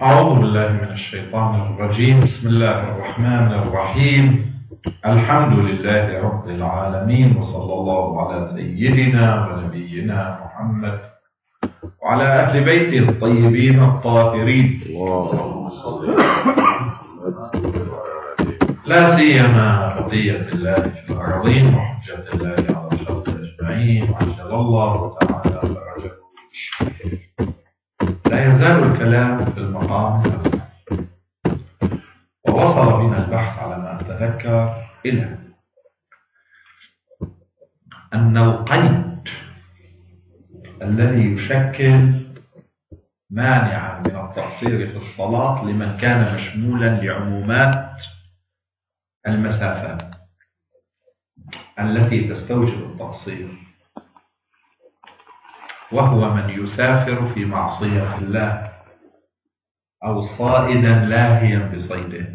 أعوذ بالله من الشيطان الرجيم. بسم الله الرحمن الرحيم. الحمد لله رب العالمين، وصلى الله على سيدنا ونبينا محمد وعلى أهل بيته الطيبين الطاهرين، اللهم صل لا سيما بقية الله في الأرضين وحجة الله على الخلق أجمعين، وعجل الله تعالى فرجه. لا يزال الكلام في المقام الأول، ووصل بنا البحث على ما أتذكر إلى أن القيد الذي يشكل مانعا من التقصير في الصلاة لمن كان مشمولا لعمومات المسافات التي تستوجب التقصير، وهو من يسافر في معصية الله أو صائدا لاهيا بصيده.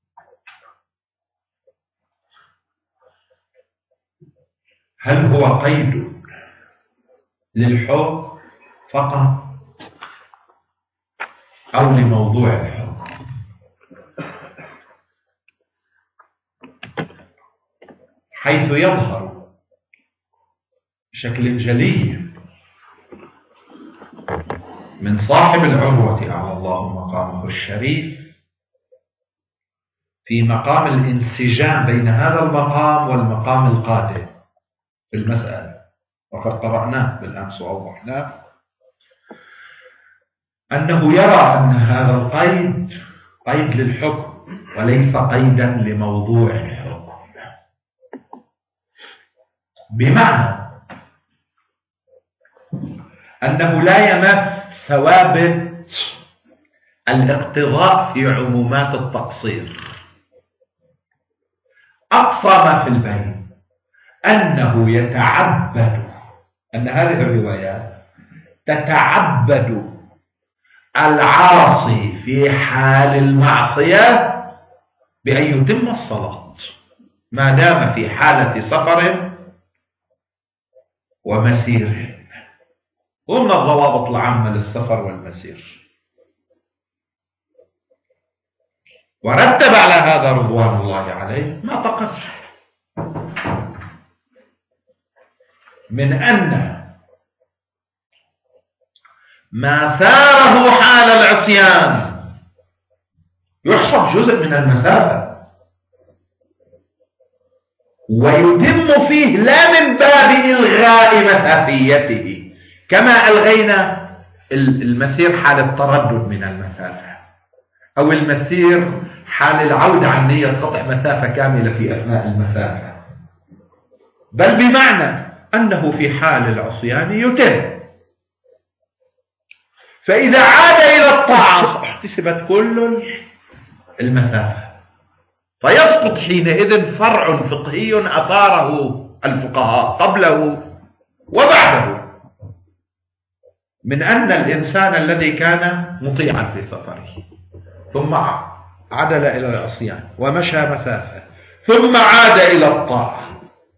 هل هو قيد للحكم فقط أو لموضوع الحكم؟ حيث يظهر بشكل جلي من صاحب العروة أعلى الله مقامه الشريف في مقام الانسجام بين هذا المقام والمقام القادم في المسألة، وقد قرأناه بالأمس وأوضحناه، أنه يرى أن هذا القيد قيد للحكم وليس قيدا لموضوع الحكم، بمعنى أنه لا يمس ثوابت الاقتضاء في عمومات التقصير. أقصى ما في البين أنه يتعبد، أن هذه الروايات تتعبد العاصي في حال المعصية بأن يتم الصلاة ما دام في حالة سفر ومسير، ومن الضوابط العامة للسفر والمسير. ورتب على هذا رضوان الله عليه ما تقدم من أن ما ساره حال العصيان يحسب جزء من المسافة ويتم فيه لا من باب إلغاء مسافيته، كما ألغينا المسير حال التردد من المسافة، أو المسير حال العودة عن نية قطع مسافة كاملة في أثناء المسافة، بل بمعنى أنه في حال العصيان يتم، فإذا عاد إلى الطاعة احتسبت كل المسافة، فيسقط حينئذ فرع فقهي أثاره الفقهاء قبله وبعده من أن الإنسان الذي كان مطيعا في سفره ثم عدل إلى العصيان ومشى مسافة ثم عاد إلى الطاعة،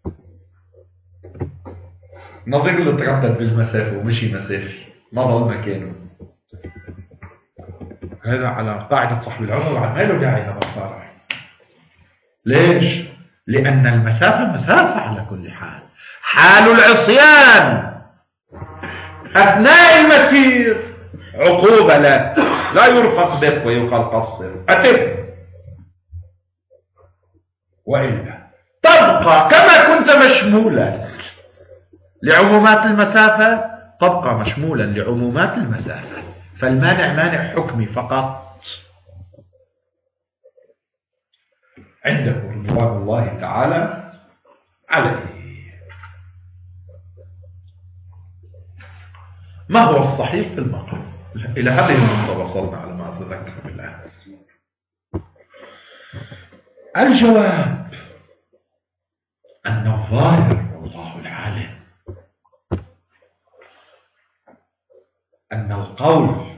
نظير اللي تردد بالمسافة ومشي مسافة ما ضل مكانه، هذا على قاعدة صاحب العمر ما له داعي هذا الفرع. ليش؟ لأن المسافة مسافة على كل حال. حال العصيان أثناء المسير عقوبة لا يرفق بك ويقال قصر، أتم، وإلا تبقى كما كنت مشمولا لعمومات المسافة، تبقى مشمولا لعمومات المسافة، فالمانع مانع حكمي فقط. عنده رضوان الله تعالى عليه. ما هو الصحيح في المقام؟ إلى هذه النقطة وصلنا على ما أتذكر بالأمس. الجواب أن الظاهر والله العالم أن القول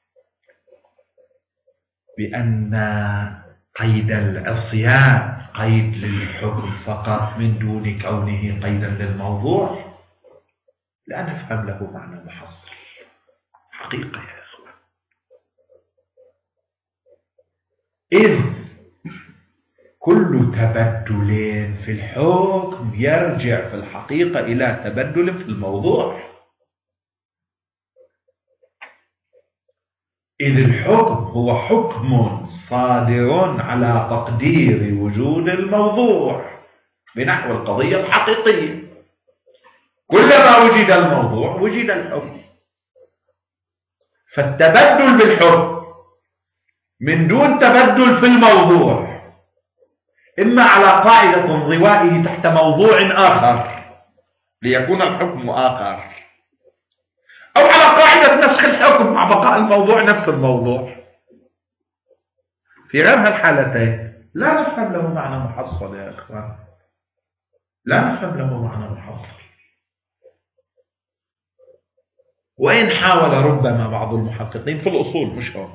بأن قيد العصيان قيد للحكم فقط من دون كونه قيدا للموضوع لا نفهم له معنى محصل حقيقة يا أخوان. إذ كل تبدل في الحكم يرجع في الحقيقة إلى تبدل في الموضوع، إذ الحكم هو حكم صادر على تقدير وجود الموضوع بنحو القضية الحقيقية. كلما وجد الموضوع وجد الحكم. فالتبدل بالحكم من دون تبدل في الموضوع إما على قاعدة انضوائه تحت موضوع آخر ليكون الحكم آخر، أو على قاعدة نسخ الحكم مع بقاء الموضوع نفس الموضوع. في غير هالحالتين لا نفهم له معنى محصل يا إخوان، لا نفهم له معنى محصل. وإن حاول ربما بعض المحققين في الأصول مش هون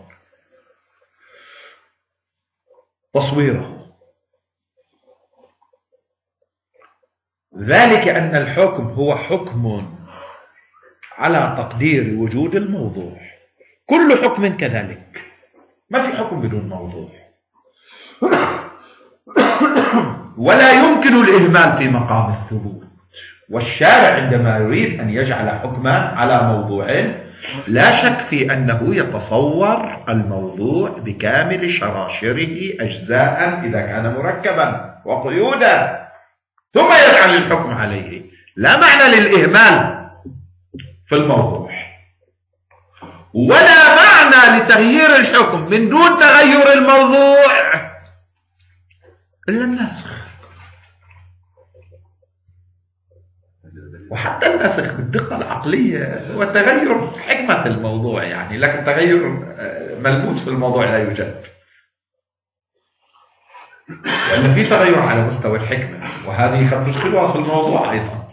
تصويره، ذلك أن الحكم هو حكم على تقدير وجود الموضوع. كل حكم كذلك، ما في حكم بدون موضوع، ولا يمكن الإهمال في مقام الثبوت. والشارع عندما يريد أن يجعل حكما على موضوع لا شك في أنه يتصور الموضوع بكامل شراشره أجزاء إذا كان مركبا وقيودا، ثم يجعل الحكم عليه. لا معنى للإهمال في الموضوع، ولا معنى لتغيير الحكم من دون تغير الموضوع إلا النسخ. وحتى النسخ بالدقة العقلية هو تغير حكمة الموضوع يعني، لكن تغير ملموس في الموضوع لا يوجد، لأن في تغير على مستوى الحكمة، وهذه قد تدخلها في الموضوع أيضا.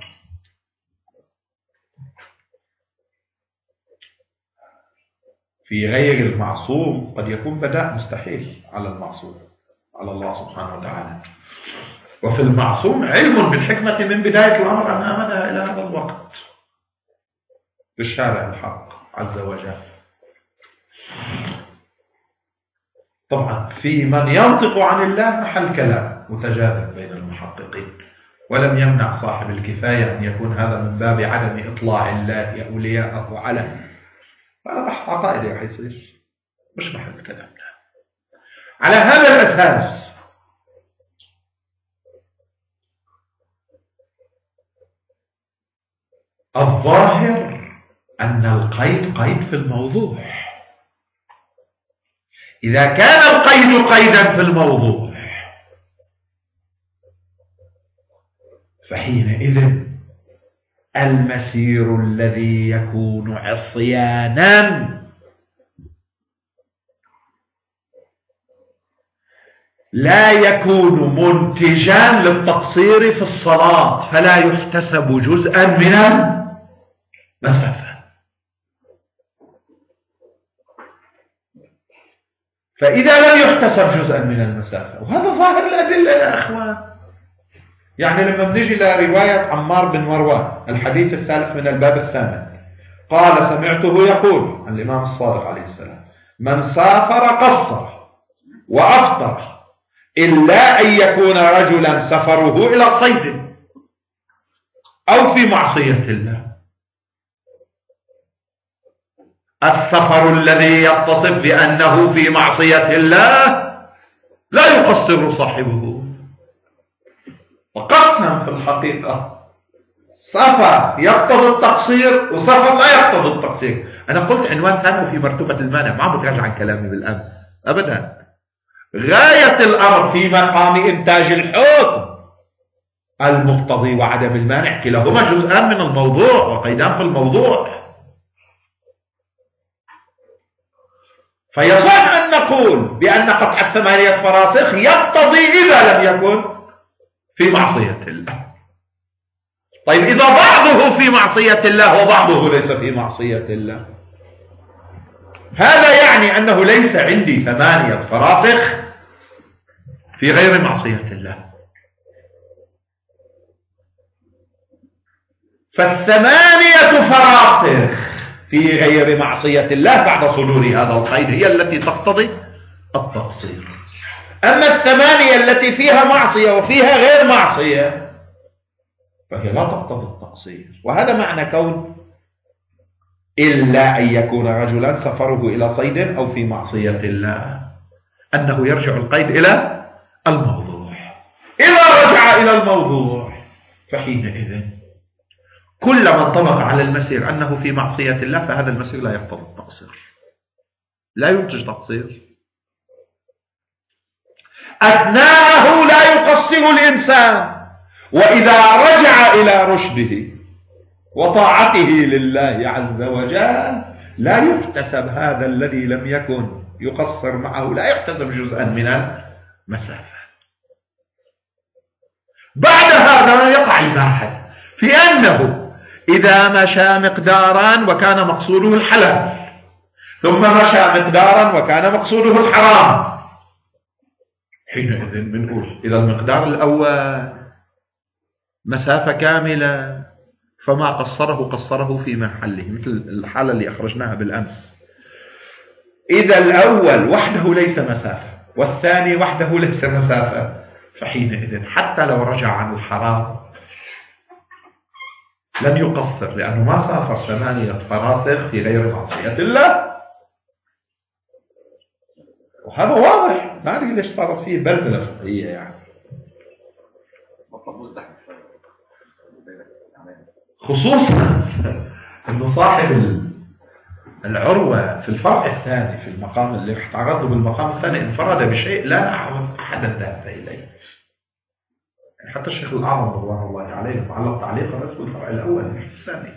في غير المعصوم قد يكون بداء مستحيل على المعصوم، على الله سبحانه وتعالى، وفي المعصوم علم بالحكمة من بداية الأمر أن آمنها إلى هذا الوقت بالشارع الحق عز وجل. طبعا في من ينطق عن الله محل كلام متجاذب بين المحققين، ولم يمنع صاحب الكفاية أن يكون هذا من باب عدم إطلاع الله أولياءه على هذا بحث عقائدي راح يصير، مش محل كلامنا. على هذا الأساس الظاهر أن القيد قيد في الموضوع. إذا كان القيد قيدا في الموضوع فحينئذ المسير الذي يكون عصيانا لا يكون منتجا للتقصير في الصلاة، فلا يحتسب جزءا من المسافة. فإذا لم يحتسب جزءا من المسافة، وهذا ظاهر الأدلة يا أخوان، يعني لما بنجي لرواية عمار بن مروان الحديث الثالث من الباب الثامن، قال سمعته يقول عن الإمام الصادق عليه السلام: من سافر قصر وأفطر إلا أن يكون رجلا سفره إلى صيد أو في معصية الله. السفر الذي يتصف بأنه في معصية الله لا يقصر صاحبه. وقسم في الحقيقة سفر يقتضي التقصير وسفر لا يقتضي التقصير. أنا قلت عنوان ثاني في مرتبة المانع، ما بتراجع عن كلامي بالأمس أبدا. غاية الأمر في مقام إنتاج الحكم المقتضي وعدم المانع، كلاهما جزءان من الموضوع وقيدان في الموضوع. فيصح أن نقول بأن قطع الثمانية فراسخ يقتضي إذا لم يكن في معصية الله. طيب إذا بعضه في معصية الله وبعضه ليس في معصية الله، هذا يعني أنه ليس عندي 8 فراسخ في غير معصية الله. ف8 فراسخ في غير معصية الله بعد صدور هذا القيد هي التي تقتضي التقصير. أما الثمانية التي فيها معصية وفيها غير معصية فهي لا تقتضي التقصير. وهذا معنى كون إلا أن يكون رجلا سفره إلى صيد أو في معصية الله، أنه يرجع القيد إلى الموضوع. إذا رجع إلى الموضوع فحينئذ كل من طبق على المسير أنه في معصية الله فهذا المسير لا يقتضي التقصير، لا ينتج تقصير. أثناءه لا يقصر الإنسان، وإذا رجع إلى رشده وطاعته لله عز وجل لا يحتسب هذا الذي لم يكن يقصر معه، لا يحتسب جزءا من المسافة. بعد هذا يقع الباحث في أنه إذا مشى مقدارا وكان مقصوده الحلال، ثم مشى مقدارا وكان مقصوده الحرام، حينئذ بنقول إذا المقدار الأول مسافة كاملة فما قصره في محله، مثل الحالة اللي أخرجناها بالأمس. إذا الأول وحده ليس مسافة والثاني وحده ليس مسافة، فحينئذ حتى لو رجع عن الحرام لن يقصر، لأنه ما سافر 8 فراسخ في غير معصية الله. وهذا واضح، ما أدري ليش صارت فيه بلبلة فقهية يعني. خصوصا أنه صاحب العروة في الفرع الثاني في المقام اللي تعرضه بالمقام الثاني انفرد بشيء لا نعرف أحدا ذهب إليه. يعني حتى الشيخ الأعظم رضوان الله عليه علق تعليقا بس بالفرع الأول مش الثاني،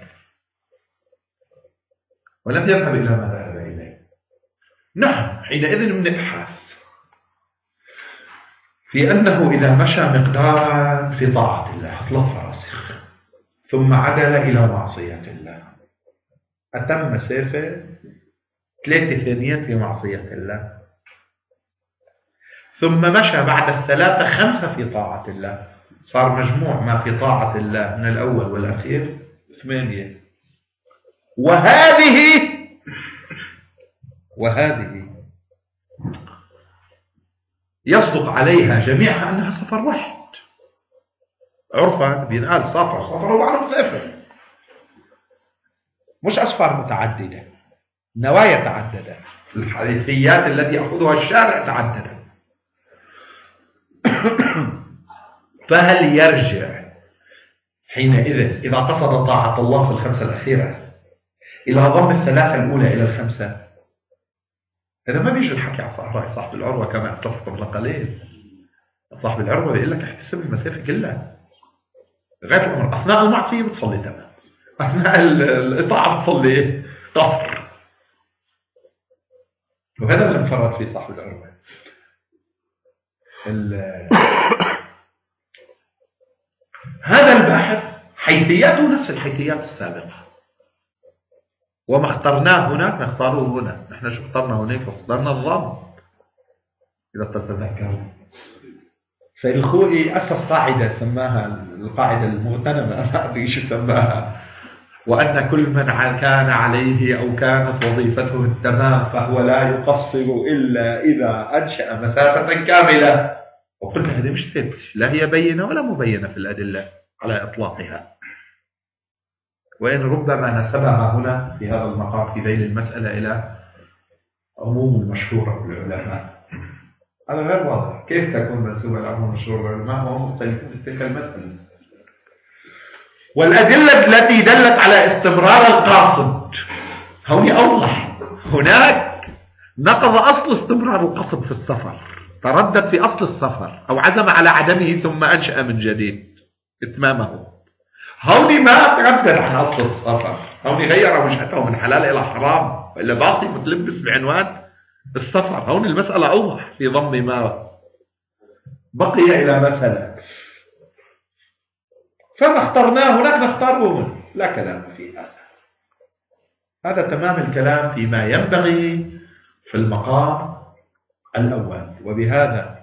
ولم يذهب إلى ما ذهب إليه. نعم، حينئذ بنبحث في أنه إذا مشى مقدارا في طاعة الله 3 فراسخ ثم عدل إلى معصية الله، أتم مسافة 3 ثانيات في معصية الله، ثم مشى بعد 3 5 في طاعة الله، صار مجموع ما في طاعة الله من الأول والأخير 8. وهذه يصدق عليها جميعها أنها سفر واحد. عرفا بينقال سفر وبعد مسافر، مش أسفار متعددة، نوايا تعددة، الحيثيات التي يأخذها الشارع تعددة. فهل يرجع حينئذ إذا قصد طاعة الله في ال5 الأخيرة إلى ضم ال3 الأولى إلى ال5؟ هذا ما بيجي الحكي على صاحب العروة كما أسلفت قبل قليل. صاحب العروة بيقول لك احتسب المسافة كلها غاية الأمر. أثناء المعصية بتصلي تمام، أثناء الإطاعة بتصلي قصر. وهذا اللي انفرد فيه صاحب العروة. هذا الباحث حيثياته نفس الحيثيات السابقة، وما اخترناه هناك نختاره هنا. نحن شو اخترنا هناك؟ اخترنا الضم. إذا تتذكرون سيد الخوئي أسس قاعدة سماها القاعدة المغتنمة، ما أدري شو سماها، وأن كل من كان عليه أو كانت وظيفته التمام فهو لا يقصر إلا إذا أنشأ مسافة كاملة. وقلنا هذه مش ثابتة، لا هي بينة ولا مبينة في الأدلة على إطلاقها، وإن ربما نسبها هنا في هذا المقام في ذيل المسألة إلى عموم المشهورة للعلماء. هذا غير واضح، كيف تكون منسوبة إلى عموم المشهورة للعلماء وهم مختلفون في تلك المسألة؟ والأدلة التي دلت على استمرار القاصد هون أوضح. هناك نقض أصل استمرار القصد في السفر، تردد في أصل السفر أو عزم على عدمه ثم أنشأ من جديد إتمامه. هون ما تردد عن أصل السفر، هون غير وجهته من حلال إلى حرام، وإلا باقي متلبس بعنوان السفر. هون المسألة أوضح في ضم ما بقي إلى مسألة، فما اخترناه هناك نختاره هنا، لا كلام في هذا. هذا تمام الكلام فيما ينبغي في المقام الأول. وبهذا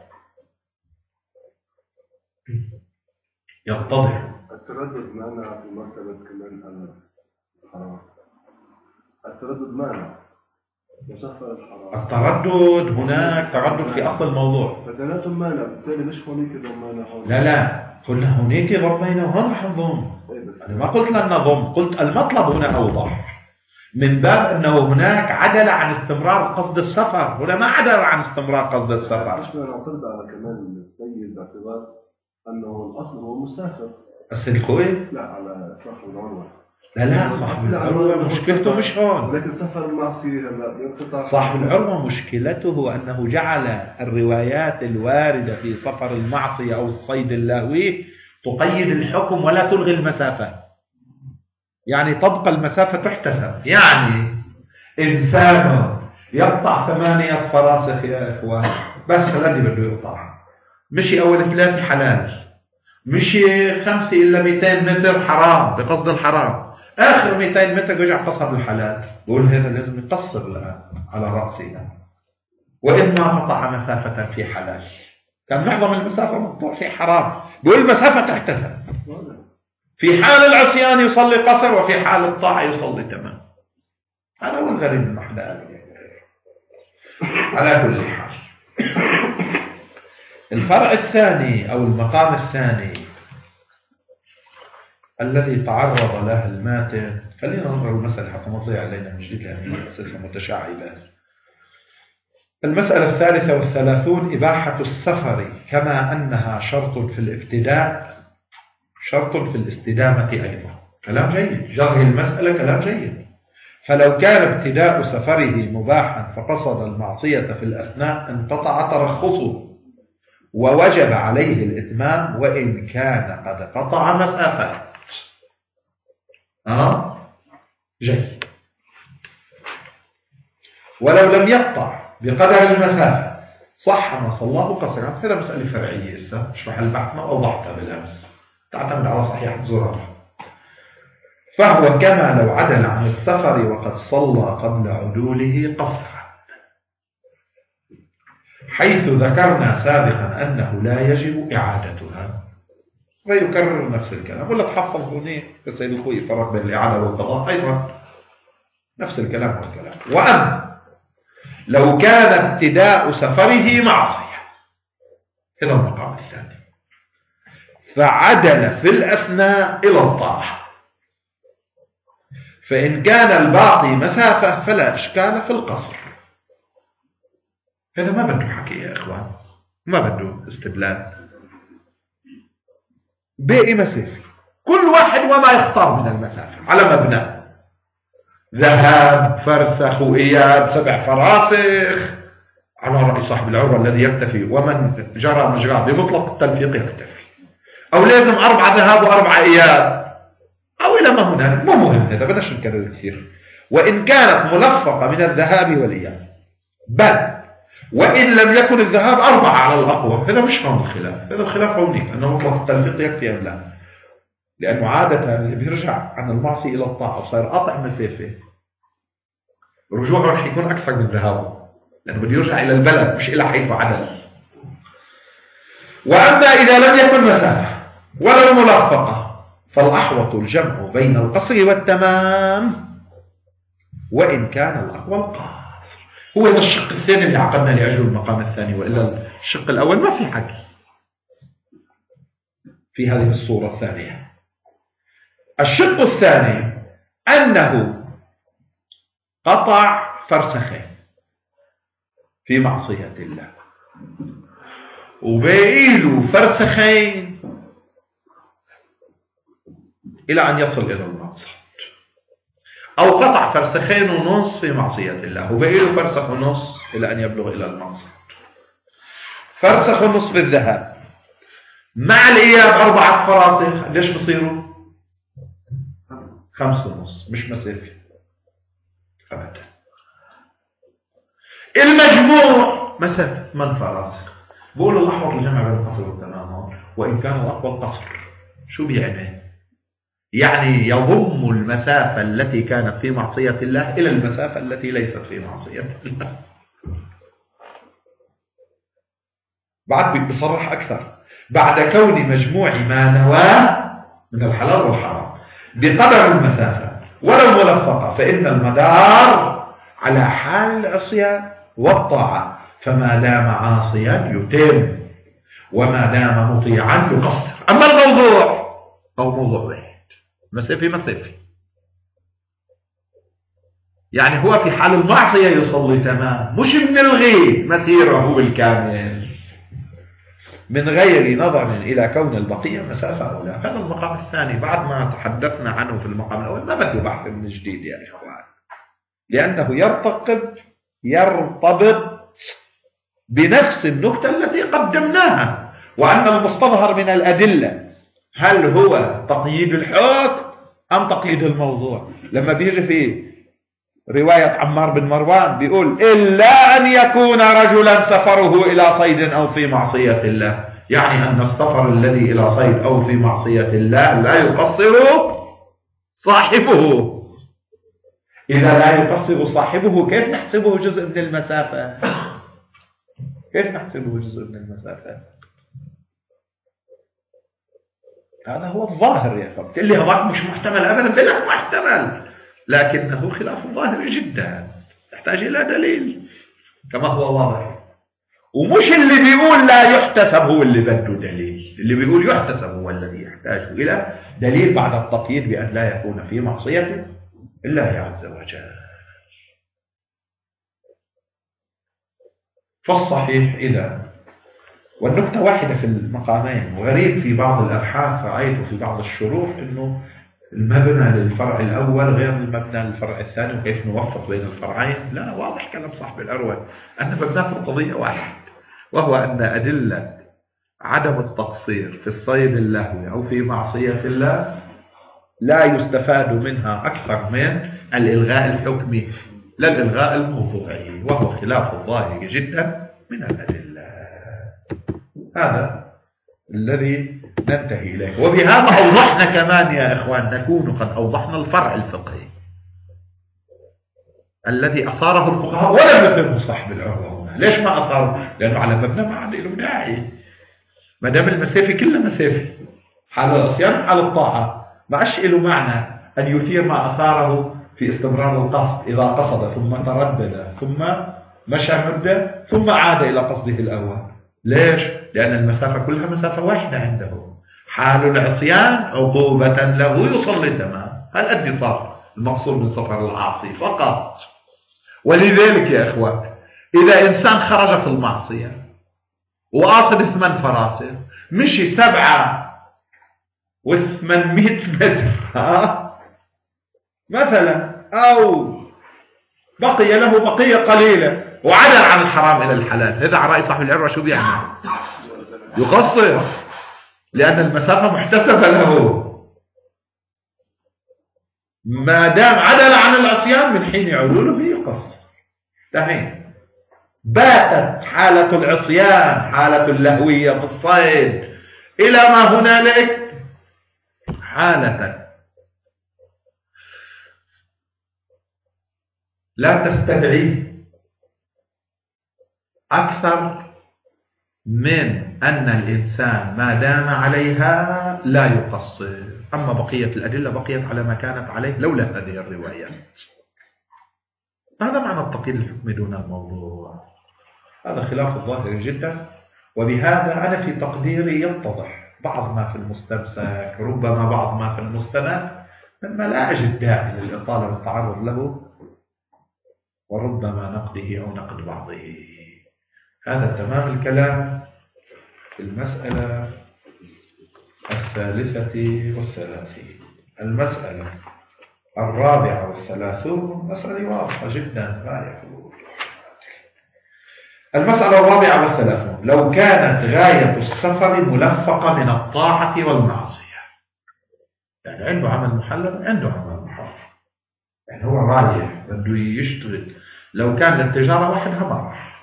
يتضح التردد مانع في مرتبة كمان الحرام. التردد مانع وسفر الحرام. التردد هناك تردد في أصل الموضوع. فثلاث مانع بالتالي ليش هونيك ضمينا هون؟ لا قلنا هناك ضمينا وهون رح نضم. أنا ما قلت لن نضم، قلت المطلب هنا أوضح من باب أنه هناك عدل عن استمرار قصد السفر، هنا ما عدل عن استمرار قصد السفر. ليش ما نعترض على كمان السيد باعتبار أنه الأصل هو مسافر؟ السلكوي؟ لا، على صاحب العروة. لا صاحب العروة مشكلته مش هون. لكن سفر المعصية هلا ينقطع. صاحب العروة مشكلته أنه جعل الروايات الواردة في سفر المعصية أو الصيد اللهوي تقيد الحكم ولا تلغي المسافة. يعني تبقى المسافة تحتسب. يعني إنسان يقطع 8 فراسخ يا إخوان، بس فلان بده يقطع، مشي أول 3 حلال، مشي 5 إلا 200 متر حرام بقصد الحرام، آخر 200 متر رجع قصر الحلال، بقول هذا لازم يقصر الآن على رأسه. وإما قطع مسافة في حلال، كان معظم المسافة مقطوع في حرام، بقول المسافة تحتسب. في حال العصيان يصلي قصر، وفي حال الطاعة يصلي تمام. هذا هو الغريب المحلال. على كل حال، الفرع الثاني أو المقام الثاني الذي تعرض له الماتن، خلينا ننظر المسألة حتى ما تضيع علينا من جديد لأنها أساسا متشعبة. المسألة 33 إباحة السفر كما أنها شرط في الابتداء شرط في الاستدامة أيضا. كلام جيد، جره المسألة كلام جيد. فلو كان ابتداء سفره مباحا فقصد المعصية في الأثناء انقطع ترخصه ووجب عليه الإتمام وإن كان قد قطع مسافات. جيد. ولو لم يقطع بقدر المسافة صح ما صلاه قصرا. هذا مسألة فرعية مش محل بحث، ما أوضحتها بالأمس، تعتمد على صحيح الزرار. فهو كما لو عدل عن السفر وقد صلى قبل عدوله قصرا، حيث ذكرنا سابقا أنه لا يجب إعادتها، ويكرر نفس الكلام. ولا تحفظ هنا السيد الخوي فرق بين الإعادة والقضاء أيضا نفس الكلام والكلام. وأما لو كان ابتداء سفره معصية، هذا المقام الثاني، فعدل في الأثناء إلى الطاعة، فإن كان الباقي مسافة فلا إشكال في القصر. هذا ما بده حكي يا إخوان، ما بده استدلال، باقي مسافة، كل واحد وما يختار من المسافة على مبنى ذهاب فرسخ وإياب 7 فراسخ على رأي صاحب العروة الذي يكتفي، ومن جرى مجراه بمطلق التلفيق يكتفي، أو لازم 4 ذهاب و4 إياب أو إلى ما هناك. ما مهم هذا، بدناش نكرر كثير. وإن كانت ملفقة من الذهاب والإياب، بل وإن لم يكن الذهاب 4 على الأقوى، هذا مش هون الخلاف، هذا الخلاف هوني أنه مطلق التلفيق يكفي أم لا. لأنه عادة اللي بيرجع عن المعصية إلى الطاعة وصار قاطع مسافة، رجوعه رح يكون أكثر من ذهابه، لأنه بده يرجع إلى البلد مش إلى حيث عدل. وأما إذا لم يكن مسافة ولا ملفقة، فالأحوط الجمع بين القصر والتمام، وإن كان الأقوى القصر. هو هذا الشق الثاني اللي عقدنا لأجل المقام الثاني، وإلا الشق الأول ما في حكي في هذه الصورة الثانية. الشق الثاني أنه قطع فرسخين في معصية الله، وباقيله فرسخين إلى أن يصل إلى المقصد، أو قطع فرسخين ونص في معصية الله وباقيله فرسخ ونص إلى أن يبلغ إلى المقصد. فرسخ ونص في الذهاب مع الإياب 4 فراسخ، ليش بصيروا 5 ونص، مش مسافة أبدا. المجموع مسافة 8 فراسخ. بقول الأحوط الجمع بين القصر والتمام، وإن كان الأقوى القصر. شو بيعني؟ يعني يضم المسافة التي كانت في معصية الله إلى المسافة التي ليست في معصية الله. بعد بيصرح أكثر، بعد كون مجموع ما نواه من الحلال والحرام بقدر المسافة ولو ملفقة، فإن المدار على حال العصيان والطاعة، فما دام عاصيا يتم، وما دام مطيعا يقصر. أما الموضوع أو موضوع واحد، مسافي يعني هو في حال المعصية يصلي تمام، مش بنلغي مسيره بالكامل من غير نظر إلى كون البقية مسافة أو لا. هذا المقام الثاني بعد ما تحدثنا عنه في المقام الأول ما بده بحث من جديد يا إخوان، لأنه يرتبط بنفس النقطة التي قدمناها، وأن المستظهر من الأدلة هل هو تقييد الحكم أم تقييد الموضوع. لما بيجي في رواية عمار بن مروان بيقول إلا أن يكون رجلا سفره إلى صيد أو في معصية الله، يعني أن السفر الذي إلى صيد أو في معصية الله لا يقصر صاحبه. إذا لا يقصر صاحبه كيف نحسبه جزء من المسافة؟ كيف نحسبه جزء من المسافة؟ هذا هو الظاهر يا أخوان. تقول لي هذا مش محتمل أبدا، بلك محتمل، لكنه خلاف الظاهر جدا، يحتاج إلى دليل كما هو واضح. ومش اللي بيقول لا يحتسب هو اللي بده دليل، اللي بيقول يحتسب هو الذي يحتاج إلى دليل بعد التقييد بأن لا يكون في معصية الله عز وجل. فالصحيح إذا، والنقطة واحدة في المقامين، وغريب في بعض الأبحاث رأيت في بعض الشروح أنه المبنى للفرع الأول غير المبنى للفرع الثاني، وكيف نوفق بين الفرعين. لا، واضح كلام صاحب الأروى أن مبناه في القضية واحد، وهو أن أدلة عدم التقصير في الصيد اللهوي أو في معصية الله لا يستفاد منها أكثر من الإلغاء الحكمي لا الإلغاء الموضوعي، وهو خلاف الظاهر جدا من الأدلة. هذا الذي ننتهي إليه، وبهذا أوضحنا كمان يا إخوان، نكون قد أوضحنا الفرع الفقهي الذي أثاره الفقهاء ولم يثره صاحب العروة هنا. ليش ما أثاره؟ لأنه على مبنى ما عاد له داعي، ما دام المسافة كلها مسافة، حال العصيان حال الطاعة، ما عادش له معنى أن يثير ما أثاره في استمرار القصد، إذا قصد ثم تردد ثم مشى مدة ثم عاد إلى قصده الأول. ليش؟ لأن المسافة كلها مسافة واحدة عنده. حال العصيان عقوبة له يصلي تمام، هل أدي صار المقصود من سفر العاصي فقط. ولذلك يا إخوان، إذا إنسان خرج في المعصية وقاصد 8 فراسخ، مشي 7,800 متر مثلا، أو بقي له بقية قليلة وعدل عن الحرام إلى الحلال، هذا على رأي صاحب العروة شو بيعمل؟ يقصر، لأن المسافة محتسبة له ما دام عدل عن العصيان، من حين عدوله يقصر. تمام. باتت حالة العصيان حالة اللهوية في الصيد إلى ما هنالك حالة لا تستدعي أكثر من أن الإنسان ما دام عليها لا يقصر. أما بقية الأدلة بقيت على ما كانت عليه لولا هذه الروايات. هذا معنى التقييد الحكمي دون الموضوع. هذا خلاف الظاهر جدا، وبهذا أنا في تقديري يتضح بعض ما في المستمسك، ربما بعض ما في المستند، مما لا أجد داعي للإطالة والتعرض له، وربما نقده أو نقد بعضه. هذا تمام الكلام في المسألة 33. المسألة 34 مسألة واضحة جدا غاية في الوضوح. المسألة 34، لو كانت غاية السفر ملفقة من الطاعة والمعصية، يعني عنده عمل محلل عنده عمل محرم، يعني هو رايح بده يشتغل، لو كان التجارة وحدها ما راح،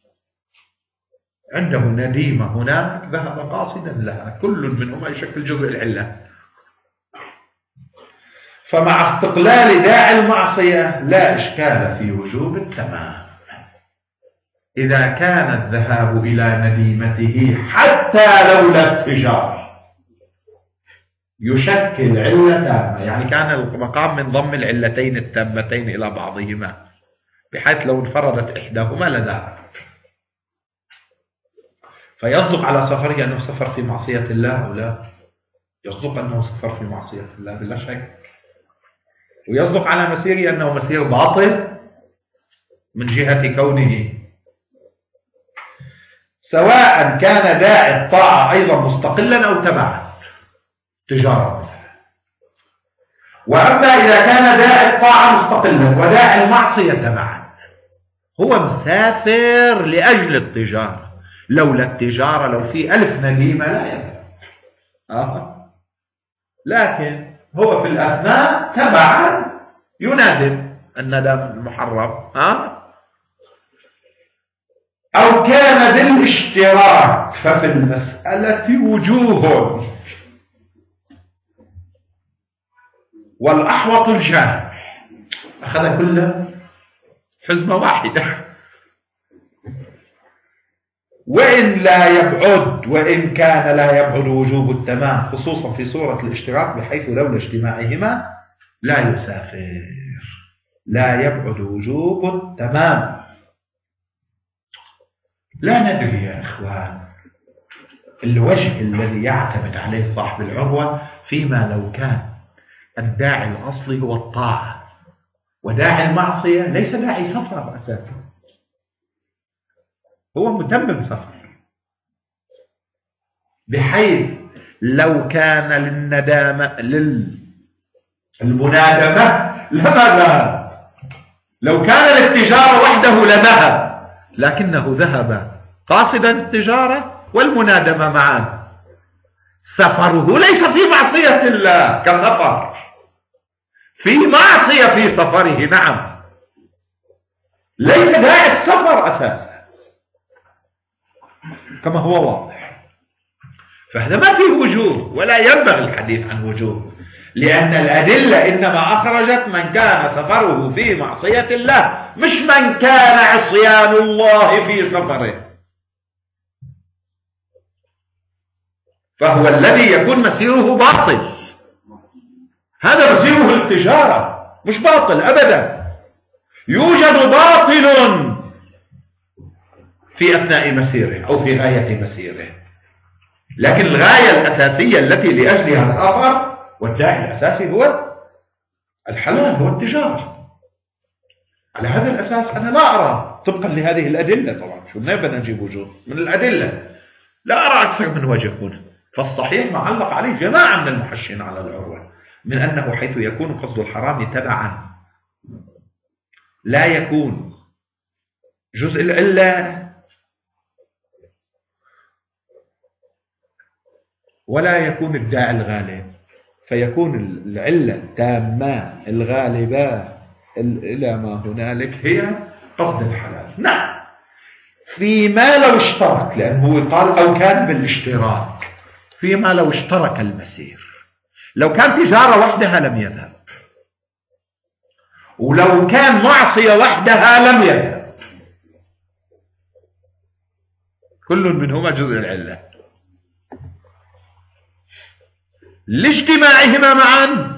عنده نديمة هناك ذهب قاصدا لها، كل منهما يشكل جزء العلة. فمع استقلال داعي المعصية لا إشكال في وجوب التمام إذا كان الذهاب إلى نديمته حتى لولا التجارة يشكل علة تامة، يعني كان المقام من ضم العلتين التامتين إلى بعضهما، بحيث لو انفردت إحداهما لذهب. فيصدق على سفره أنه سفر في معصية الله أو لا؟ يصدق أنه سفر في معصية الله بلا شك. ويصدق على مسيره أنه مسير باطل من جهة كونه سواء كان داعي الطاعة أيضا مستقلا أو تبعا تجارة. وأما إذا كان داعي الطاعة مستقلا وداعي المعصية تبعا، هو مسافر لأجل التجارة. لولا التجارة لو في 1000 نديمة لا يذهب. لكن هو في الأثناء تبعا ينادم الندم المحرم. أو كان بالاشتراك، ففي المسألة وجوه، والأحوط الجامع. أخذ كل حزمة واحدة. وإن كان لا يبعد وجوب التمام، خصوصا في صورة الاشتراك، بحيث لولا اجتماعهما لا يسافر، لا يبعد وجوب التمام. لا ندري يا إخوان الوجه الذي يعتمد عليه صاحب العروة فيما لو كان الداعي الأصلي هو الطاعة، وداعي المعصية ليس داعي سفر أساسا، هو متمم سفر. بحيث لو كان للمنادمة لما ذهب، لو كان للتجارة وحده لذهب، لكنه ذهب قاصدا التجارة والمنادمة معا. سفره ليس في معصية الله كسفر، في معصية في سفره، نعم، ليس داعي السفر أساسا كما هو واضح. فهذا ما فيه وجوه، ولا ينبغي الحديث عن وجوه، لأن الأدلة إنما أخرجت من كان سفره في معصية الله، مش من كان عصيان الله في سفره. فهو الذي يكون مسيره باطل، هذا مسيره التجارة، مش باطل أبدا. يوجد باطل في أثناء مسيره أو في غاية مسيره، لكن الغاية الأساسية التي لأجلها سافر والداعي الأساسي هو الحلال، هو التجارة. على هذا الأساس أنا لا أرى، طبقا لهذه الأدلة، طبعا شو بدنا نجيب وجوه من الأدلة، لا أرى أكثر من وجه هنا. فالصحيح ما علق عليه جماعة من المحشين على العروة من أنه حيث يكون قصد الحرام تبعا، لا يكون جزء العلة ولا يكون الداعي الغالب، فيكون العلة تامة الغالبة إلى ما هنالك هي قصد الحلال. نعم، فيما لو اشترك، لأنه قال أو كان بالاشتراك، فيما لو اشترك المسير. لو كان تجارة وحدها لم يذهب، ولو كان معصية وحدها لم يذهب، كل منهما جزء العلة لاجتماعهما معا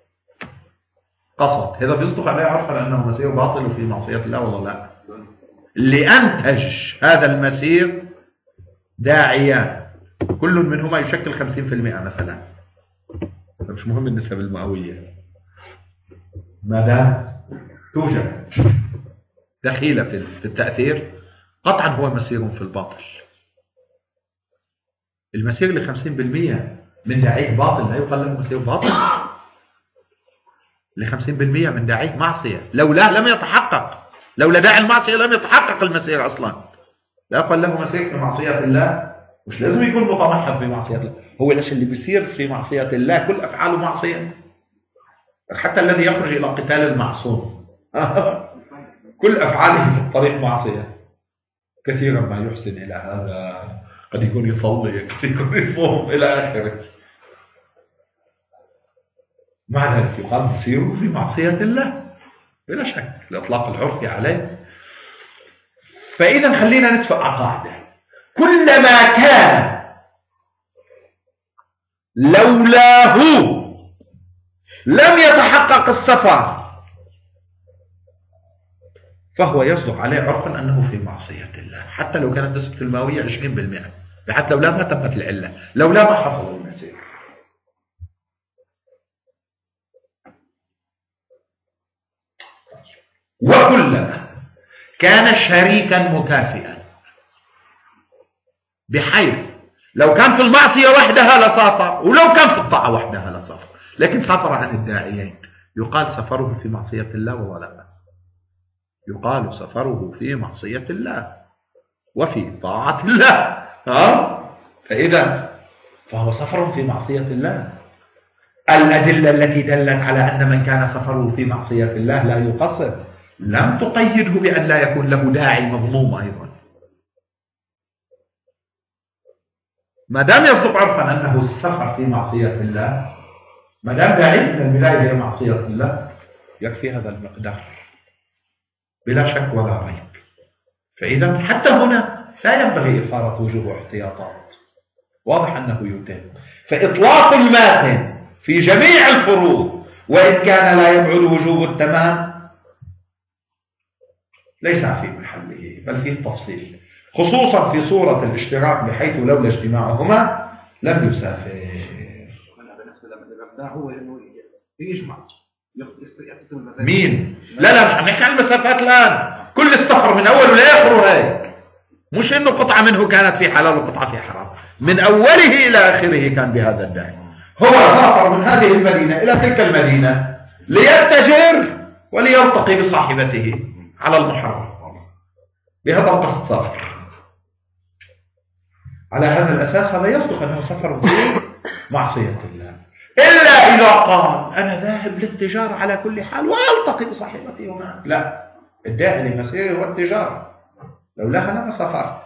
قصد. هذا بيصدق عليه عرفا أنه مسير باطل في معصية الله ولا لا؟ اللي أنتج هذا المسير داعيان، كل منهما يشكل 50% مثلا، مش مهم النسب المئوية، ما دام توجد دخيلة في التأثير، قطعا هو مسير في الباطل. المسير ل 50% من داعيه باطل لا يقال له مسير باطل، ل 50% من داعيه معصية، لولا لم يتحقق، لولا داعي المعصية لم يتحقق المسير أصلا، لا يقال له مسير في معصية الله. مش لازم يكون متمحض في معصية الله، هو ليش اللي بيصير في معصية الله كل أفعاله معصية، حتى الذي يخرج إلى قتال المعصوم كل أفعاله في الطريق معصية. كثيرا ما يحسن إلى هذا، قد يكون يصلي، قد يكون يصوم إلى آخره، مع ذلك يقال مسيره في معصية الله بلا شك، الإطلاق العرفي عليه. فإذا خلينا ندفع قاعدة، كلما كان لولاه لم يتحقق السفر، فهو يصدق عليه عرفا أنه في معصية الله، حتى لو كانت نسبة المئوية 20%، حتى لو لا ما تمت العلة، لو لا ما حصل المسير. وكلما كان شريكا مكافئا، بحيث لو كان في المعصية وحدها لسافر، ولو كان في الطاعة وحدها لسافر، لكن سافر عن الداعيين. يقال سفره في معصية الله ولا لا؟ يقال سفره في معصية الله وفي طاعة الله. فإذا فهو سفر في معصية الله. الأدلة التي دلت على أن من كان سفره في معصية الله لا يقصر لم تقيده بأن لا يكون له داعي مضموم أيضا. ما دام يصدق عرفا أنه السفر في معصية الله، ما دام داعي من البداية هي معصية الله، يكفي هذا المقدار بلا شك ولا ريب. فإذا حتى هنا لا ينبغي إثارة وجوه احتياطات، واضح أنه يتم. فإطلاق الماتن في جميع الفروض وإن كان لا يبعد وجوب التمام ليس في محله، بل فيه تفصيل، خصوصا في صورة الاشتراك، بحيث لولا اجتماعهما لم يسافر. بالنسبة للمبدأ هو إنه يجمع مين؟ لا مش عم نحكي عن المسافات الآن، كل السفر من أوله لآخره هيك، مش إنه قطعة منه كانت في حلال وقطعة في حرام، من أوله إلى آخره كان بهذا الداعي. هو سافر من هذه المدينة إلى تلك المدينة ليتجر وليلتقي بصاحبته على المحرم، بهذا القصد سافر. على هذا الأساس هذا يصدق أنه سفر في معصية الله، إلا إذا قال أنا ذاهب للتجارة على كل حال وألتقي بصاحبتي هناك. لا، الداعي للمسير والتجارة، لولاها لما سافرت.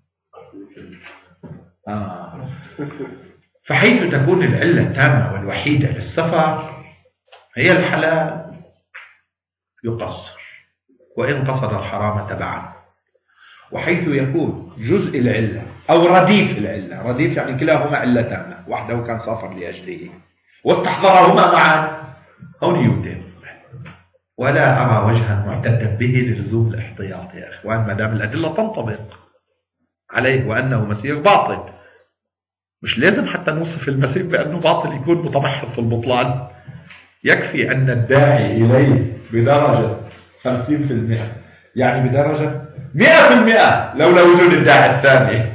فحيث تكون العلة التامة والوحيدة للسفر هي الحلال يقصر وإن قصد الحرام تبعا. وحيث يكون جزء العلة أو رديف العلة، رديف يعني كلاهما علة تامة، وحده كان سافر لأجله واستحضرهما معا، هون يتم. ولا أرى وجها معتدا به للزوم الاحتياط يا إخوان، ما دام الأدلة تنطبق عليه وأنه مسير باطل. مش لازم حتى نوصف المسير بأنه باطل يكون متمحض في البطلان، يكفي أن الداعي إليه بدرجة 50%، يعني بدرجة 100% لولا وجود الداعي الثاني.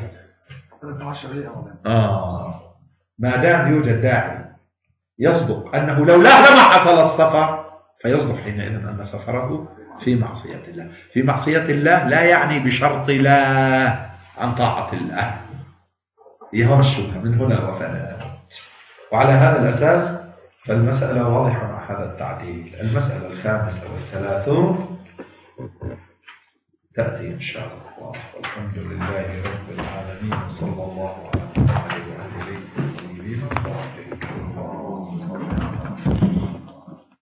ما دام يوجد داعي يصدق أنه لولاه لما حصل السفر، فيصدق حينئذ أن سفره في معصية الله. في معصية الله لا يعني بشرط لا عن طاعة الله، هي الشبهة من هنا وفنات. وعلى هذا الأساس فالمسألة واضحة مع هذا التعديل. المسألة 35 تأتي إن شاء الله. والحمد لله رب العالمين، صلى الله عليه وسلم.